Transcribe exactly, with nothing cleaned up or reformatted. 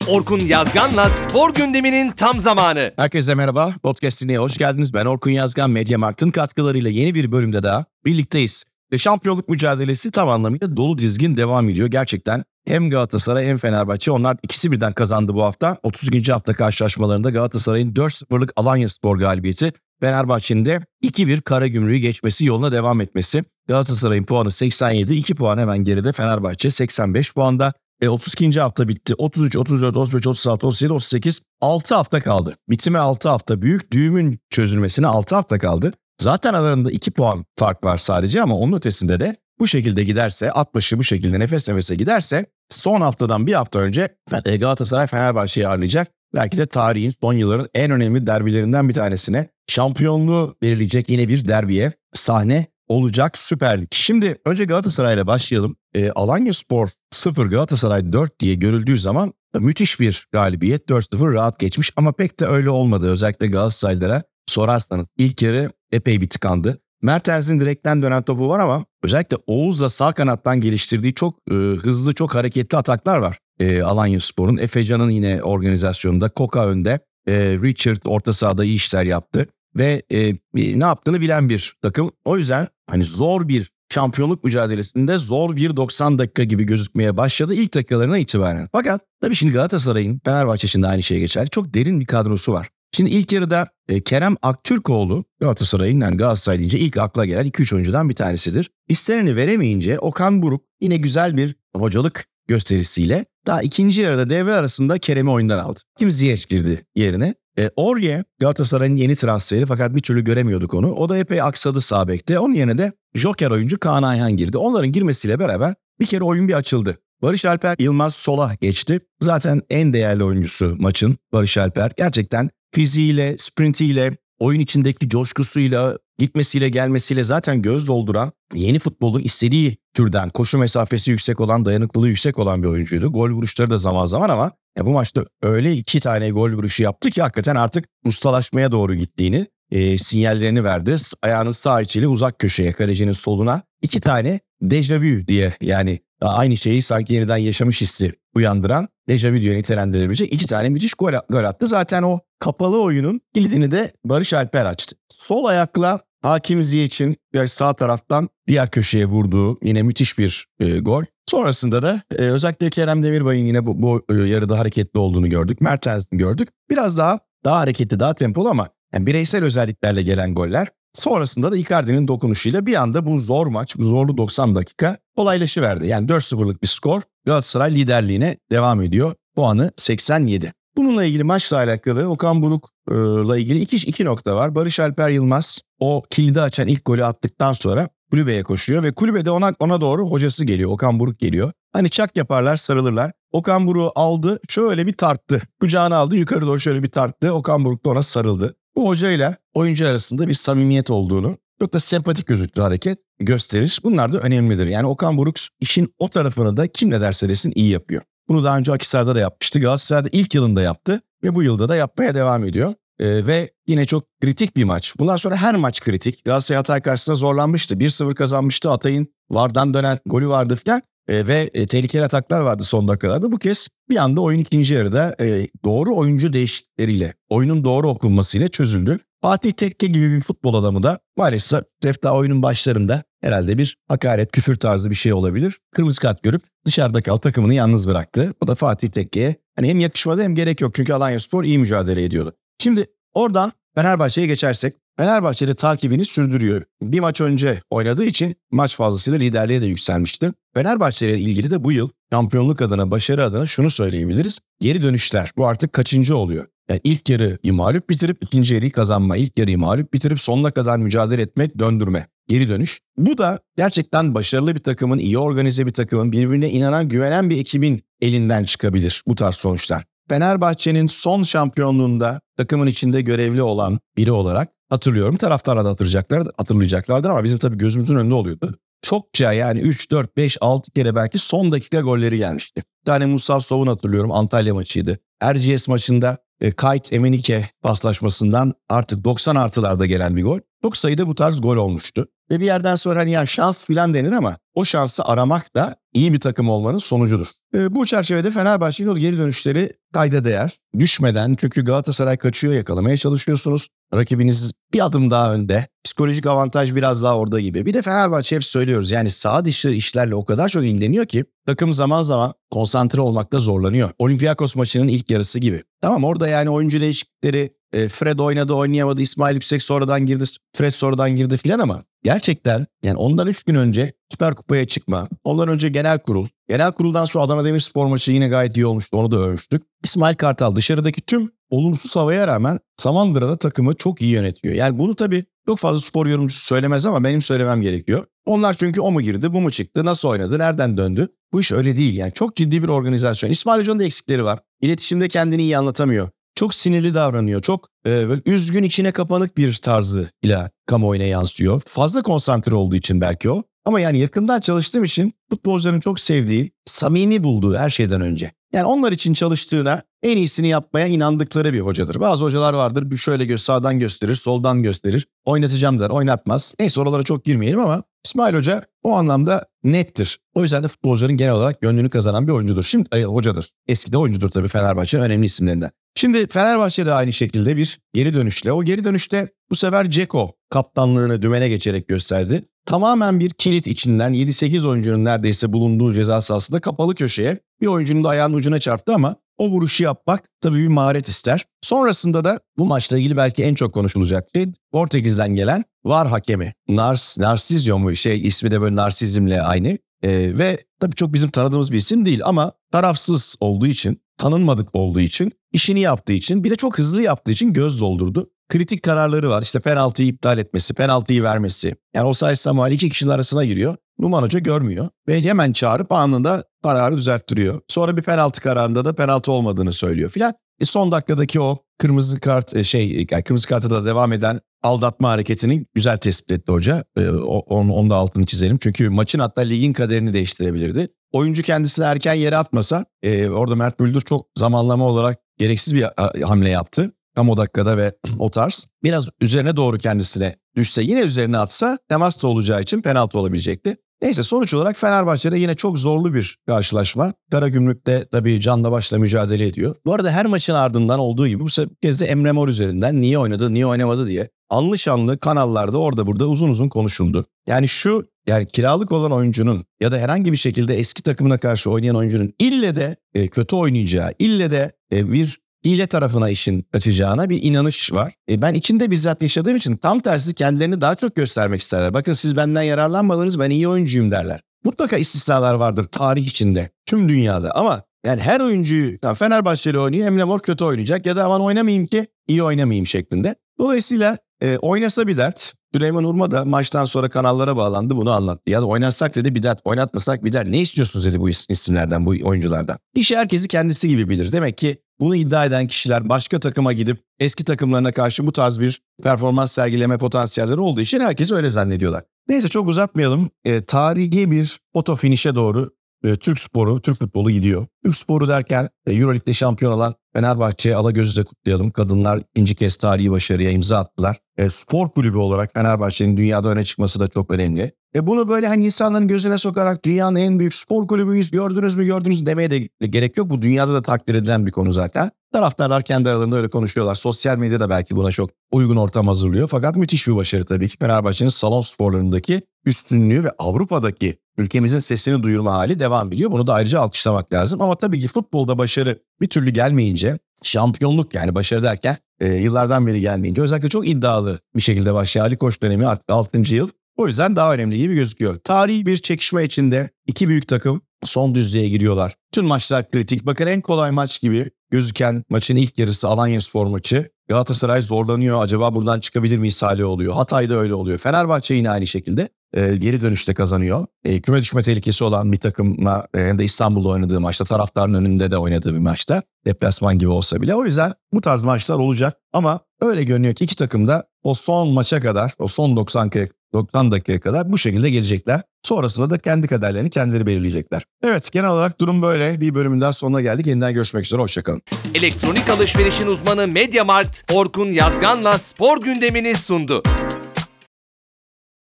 Orkun Yazgan'la spor gündeminin tam zamanı. Herkese merhaba. Podcast'ine hoş geldiniz. Ben Orkun Yazgan. Mediamarkt'ın katkılarıyla yeni bir bölümde daha birlikteyiz. Ve şampiyonluk mücadelesi tam anlamıyla dolu dizgin devam ediyor. Gerçekten hem Galatasaray hem Fenerbahçe, onlar ikisi birden kazandı bu hafta. otuz ikinci hafta karşılaşmalarında Galatasaray'ın dört sıfırlık Alanyaspor galibiyeti, Fenerbahçe'nin de iki bir Karagümrük'ü geçmesi, yoluna devam etmesi. Galatasaray'ın puanı seksen yedi, iki puan hemen geride Fenerbahçe seksen beş puanda. E, otuz ikinci hafta bitti. otuz üç, otuz dört, otuz beş, otuz altı, otuz yedi, otuz sekiz. altı hafta kaldı. Bitime altı hafta. Büyük düğümün çözülmesine altı hafta kaldı. Zaten aralarında iki puan fark var sadece, ama onun ötesinde de bu şekilde giderse, at başı bu şekilde nefes nefese giderse son haftadan bir hafta önce Galatasaray Fenerbahçe'yi ağırlayacak. Belki de tarihin son yılların en önemli derbilerinden bir tanesine, şampiyonluğu belirleyecek yine bir derbiye sahne olacak Süper Lig. Şimdi önce Galatasaray'la başlayalım. E, Alanyaspor sıfır, Galatasaray dört diye görüldüğü zaman müthiş bir galibiyet. dört sıfır rahat geçmiş, ama pek de öyle olmadı. Özellikle Galatasaraylılara sorarsanız ilk yarı epey bir tıkandı. Mertens'in direkten dönen topu var, ama özellikle Oğuz'la sağ kanattan geliştirdiği çok e, hızlı, çok hareketli ataklar var. E, Alanyaspor'un, Efecan'ın yine organizasyonunda, Koka önde, e, Richard orta sahada iyi işler yaptı. Ve e, ne yaptığını bilen bir takım. O yüzden hani zor bir şampiyonluk mücadelesinde zor bir doksan dakika gibi gözükmeye başladı ilk dakikalarına itibaren. Fakat tabii şimdi Galatasaray'ın, Fenerbahçe için de aynı şey geçerli, çok derin bir kadrosu var. Şimdi ilk yarıda e, Kerem Aktürkoğlu, Galatasaray'ın, yani Galatasaray deyince ilk akla gelen iki üç oyuncudan bir tanesidir. İsteneni veremeyince Okan Buruk yine güzel bir hocalık gösterisiyle daha ikinci yarıda devre arasında Kerem'i oyundan aldı. Kim Ziyech girdi yerine. E, Orye Galatasaray'ın yeni transferi, fakat bir türlü göremiyorduk onu. O da epey aksadı sağ bekte. Onun yerine de joker oyuncu Kaan Ayhan girdi. Onların girmesiyle beraber bir kere oyun bir açıldı. Barış Alper Yılmaz sola geçti. Zaten en değerli oyuncusu maçın Barış Alper. Gerçekten fiziğiyle, sprintiyle, oyun içindeki coşkusuyla, gitmesiyle gelmesiyle zaten göz dolduran, yeni futbolun istediği türden koşu mesafesi yüksek olan, dayanıklılığı yüksek olan bir oyuncuydu. Gol vuruşları da zaman zaman, ama ya bu maçta öyle iki tane gol vuruşu yaptı ki hakikaten artık ustalaşmaya doğru gittiğini e, sinyallerini verdi. Ayağının sağ içiyle uzak köşeye, kalecinin soluna iki tane dejavu diye, yani aynı şeyi sanki yeniden yaşamış hissi uyandıran, dejavu diye nitelendirilebilecek iki tane müthiş gol, gol attı. Zaten o kapalı oyunun kilidini de Barış Alper açtı. Sol ayakla Hakim Ziyech'in sağ taraftan diğer köşeye vurduğu yine müthiş bir e, gol. Sonrasında da e, özellikle Kerem Demirbay'ın yine bu, bu e, yarıda hareketli olduğunu gördük. Mertens'in gördük. Biraz daha daha hareketli, daha tempolu, ama yani bireysel özelliklerle gelen goller. Sonrasında da Icardi'nin dokunuşuyla bir anda bu zor maç, bu zorlu doksan dakika kolaylaşıverdi. Yani dört sıfırlık bir skor, Galatasaray liderliğine devam ediyor. Puanı seksen yedi. Bununla ilgili, maçla alakalı Okan Buruk'la ilgili iki, iki nokta var. Barış Alper Yılmaz o kilidi açan ilk golü attıktan sonra kulübeye koşuyor ve kulübede ona ona doğru hocası geliyor. Okan Buruk geliyor. Hani çak yaparlar, sarılırlar. Okan Buruk'u aldı, şöyle bir tarttı. Kucağına aldı, yukarı doğru şöyle bir tarttı. Okan Buruk da ona sarıldı. Bu hocayla oyuncu arasında bir samimiyet olduğunu, çok da sempatik gözüktü hareket gösterir. Bunlar da önemlidir. Yani Okan Buruk işin o tarafını da kim ne derse desin iyi yapıyor. Bunu daha önce Akhisar'da da yapmıştı. Galatasaray'da ilk yılında yaptı ve bu yılda da yapmaya devam ediyor. Ee, ve yine çok kritik bir maç. Bundan sonra her maç kritik. Galatasaray Hatay karşısında zorlanmıştı. bir sıfır kazanmıştı. Hatay'ın vardan dönen golü vardı falan. Ee, ve e, tehlikeli ataklar vardı son dakikalarda. Bu kez bir anda oyun ikinci yarıda e, doğru oyuncu değişiklikleriyle, oyunun doğru okunmasıyla çözüldü. Fatih Tekke gibi bir futbol adamı da maalesef daha oyunun başlarında herhalde bir hakaret, küfür tarzı bir şey olabilir. Kırmızı kart görüp dışarıda kal, takımını yalnız bıraktı. Bu da Fatih Tekke'ye hani hem yakışmadı hem gerek yok. Çünkü Alanyaspor iyi mücadele ediyordu. Şimdi oradan Fenerbahçe'ye geçersek, Fenerbahçe'de takibini sürdürüyor. Bir maç önce oynadığı için maç fazlasıyla liderliğe de yükselmişti. Fenerbahçe ile ilgili de bu yıl şampiyonluk adına, başarı adına şunu söyleyebiliriz. Geri dönüşler. Bu artık kaçıncı oluyor? Yani ilk yarıyı mağlup bitirip ikinci yarıyı kazanma, ilk yarıyı mağlup bitirip sonuna kadar mücadele etmek, döndürme, geri dönüş. Bu da gerçekten başarılı bir takımın, iyi organize bir takımın, birbirine inanan, güvenen bir ekibin elinden çıkabilir bu tarz sonuçlar. Fenerbahçe'nin son şampiyonluğunda takımın içinde görevli olan biri olarak hatırlıyorum. Taraftarlar da hatırlayacaklar, hatırlayacaklardır, ama bizim tabii gözümüzün önünde oluyordu. Çokça, yani üç, dört, beş, altı kere belki son dakika golleri gelmişti. Bir tane Musa Sov'un hatırlıyorum, Antalya maçıydı. Erciyes maçında e, Kayt Emenike paslaşmasından artık doksan artılarda gelen bir gol. çok sayıda bu tarz gol olmuştu. Ve bir yerden sonra hani ya şans filan denir ama o şansı aramak da iyi bir takım olmanın sonucudur. E, bu çerçevede Fenerbahçe'nin o geri dönüşleri kayda değer. Düşmeden, çünkü Galatasaray kaçıyor, yakalamaya çalışıyorsunuz. Rakibiniz bir adım daha önde. Psikolojik avantaj biraz daha orada gibi. Bir de Fenerbahçe hep söylüyoruz, yani sağ dışı işlerle o kadar çok ilgileniyor ki takım zaman zaman konsantre olmakta zorlanıyor. Olympiakos maçının ilk yarısı gibi. Tamam, orada yani oyuncu değişiklikleri, e, Fred oynadı oynayamadı, İsmail Yüksek sonradan girdi, Fred sonradan girdi filan ama gerçekten yani ondan üç gün önce Süper Kupa'ya çıkma, ondan önce genel kurul, genel kuruldan sonra Adana Demirspor maçı yine gayet iyi olmuştu, onu da övmüştük. İsmail Kartal dışarıdaki tüm olumsuz havaya rağmen Samandıra'da takımı çok iyi yönetiyor. Yani bunu tabii çok fazla spor yorumcusu söylemez ama benim söylemem gerekiyor. Onlar çünkü o mu girdi, bu mu çıktı, nasıl oynadı, nereden döndü? Bu iş öyle değil yani, çok ciddi bir organizasyon. İsmail Hoca'nın da eksikleri var. İletişimde kendini iyi anlatamıyor. Çok sinirli davranıyor. Çok e, üzgün, içine kapanık bir tarzı ile kamuoyuna yansıyor. Fazla konsantre olduğu için belki o. Ama yani yakından çalıştığım için futbolcuların çok sevdiği, samimi bulduğu her şeyden önce. Yani onlar için çalıştığına, en iyisini yapmaya inandıkları bir hocadır. Bazı hocalar vardır, bir şöyle gö sağdan gösterir, soldan gösterir. Oynatacağım der, oynatmaz. Neyse, oralara çok girmeyelim ama İsmail Hoca o anlamda nettir. O yüzden de futbolcuların genel olarak gönlünü kazanan bir oyuncudur. Şimdi e, hocadır. Eskide oyuncudur tabii, Fenerbahçe'nin önemli isimlerinden. Şimdi Fenerbahçe de aynı şekilde bir geri dönüşle. O geri dönüşte bu sefer Dzeko kaptanlığını dümene geçerek gösterdi. Tamamen bir kilit içinden yedi sekiz oyuncunun neredeyse bulunduğu ceza sahasında kapalı köşeye bir oyuncunun da ayağının ucuna çarptı ama o vuruşu yapmak tabii bir maharet ister. Sonrasında da bu maçla ilgili belki en çok konuşulacak şey Portekiz'den gelen V A R hakemi. Nars, Narsizio mu şey, ismi de böyle narsizmle aynı. Ee, ve tabii çok bizim tanıdığımız bir isim değil ama tarafsız olduğu için, tanınmadık olduğu için, işini yaptığı için, bir de çok hızlı yaptığı için göz doldurdu. Kritik kararları var. İşte penaltıyı iptal etmesi, penaltıyı vermesi. Yani o sayesinde Samuel iki kişinin arasına giriyor. Numan Hoca görmüyor ve hemen çağırıp anında kararı düzelttiriyor. Sonra bir penaltı kararında da penaltı olmadığını söylüyor filan. E son dakikadaki o kırmızı kart şey yani kırmızı kartı da devam eden aldatma hareketini güzel tespit etti hoca. E, onu, onu da altını çizelim. Çünkü maçın, hatta ligin kaderini değiştirebilirdi. Oyuncu kendisini erken yere atmasa e, orada Mert Müldür çok zamanlama olarak gereksiz bir hamle yaptı. Tam o dakikada ve o tarz. Biraz üzerine doğru kendisine düşse, yine üzerine atsa temas da olacağı için penaltı olabilecekti. Neyse, sonuç olarak Fenerbahçe'de yine çok zorlu bir karşılaşma. Karagümrük'te tabii canla başla mücadele ediyor. Bu arada her maçın ardından olduğu gibi bu kez de Emre Mor üzerinden niye oynadı, niye oynamadı diye anlı şanlı kanallarda orada burada uzun uzun konuşuldu. Yani şu, yani kiralık olan oyuncunun ya da herhangi bir şekilde eski takımına karşı oynayan oyuncunun ille de e, kötü oynayacağı, ille de e, bir hile tarafına işin kaçacağına bir inanış var. E ben içinde bizzat yaşadığım için tam tersi kendilerini daha çok göstermek isterler. Bakın siz benden yararlanmadınız, ben iyi oyuncuyum derler. Mutlaka istisnalar vardır tarih içinde, tüm dünyada ama yani her oyuncuyu, yani Fenerbahçeli oynuyor, Emre Mor kötü oynayacak ya da aman oynamayayım ki iyi oynamayayım şeklinde. Dolayısıyla e, oynasa bir dert. Süleyman Urma da maçtan sonra kanallara bağlandı, bunu anlattı. Ya da oynatsak dedi bir dert, oynatmasak bir dert. Ne istiyorsunuz dedi bu isimlerden, bu oyunculardan. İşi herkesi kendisi gibi bilir. Demek ki bunu iddia eden kişiler başka takıma gidip eski takımlarına karşı bu tarz bir performans sergileme potansiyelleri olduğu için herkes öyle zannediyorlar. Neyse, çok uzatmayalım. E, tarihi bir foto finişe doğru e, Türk sporu, Türk futbolu gidiyor. Türk sporu derken e, Euroleague'de şampiyon olan Fenerbahçe Alagöz'ü de kutlayalım. Kadınlar ikinci kez tarihi başarıya imza attılar. E, spor kulübü olarak Fenerbahçe'nin dünyada öne çıkması da çok önemli. Ve bunu böyle hani insanların gözüne sokarak dünyanın en büyük spor kulübüyüz, gördünüz mü gördünüz demeye de gerek yok. Bu dünyada da takdir edilen bir konu zaten. Taraftarlar kendi aralarında öyle konuşuyorlar. Sosyal medya da belki buna çok uygun ortam hazırlıyor. Fakat müthiş bir başarı tabii ki. Fenerbahçe'nin salon sporlarındaki üstünlüğü ve Avrupa'daki ülkemizin sesini duyurma hali devam ediyor. Bunu da ayrıca alkışlamak lazım. Ama tabii ki futbolda başarı bir türlü gelmeyince, şampiyonluk yani başarı derken e, yıllardan beri gelmeyince, özellikle çok iddialı bir şekilde başlayan Ali Koç dönemi artık altıncı yıl. O yüzden daha önemli gibi gözüküyor. Tarihi bir çekişme içinde iki büyük takım son düzlüğe giriyorlar. Tüm maçlar kritik. Bakın en kolay maç gibi gözüken maçın ilk yarısı Alanyaspor maçı. Galatasaray zorlanıyor. Acaba buradan çıkabilir miyiz hali oluyor. Hatay'da öyle oluyor. Fenerbahçe yine aynı şekilde e, geri dönüşte kazanıyor. E, küme düşme tehlikesi olan bir takımla e, hem de İstanbul'da oynadığı maçta, taraftarın önünde de oynadığı bir maçta. Deplasman gibi olsa bile. O yüzden bu tarz maçlar olacak. Ama öyle görünüyor ki iki takım da o son maça kadar, o son doksan dakikaya kadar bu şekilde gelecekler. Sonrasında da kendi kaderlerini kendileri belirleyecekler. Evet, genel olarak durum böyle. Bir bölümden sonuna geldik. Yeniden görüşmek üzere. Hoşçakalın. Elektronik alışverişin uzmanı MediaMarkt, Orkun Yazgan'la spor gündemini sundu.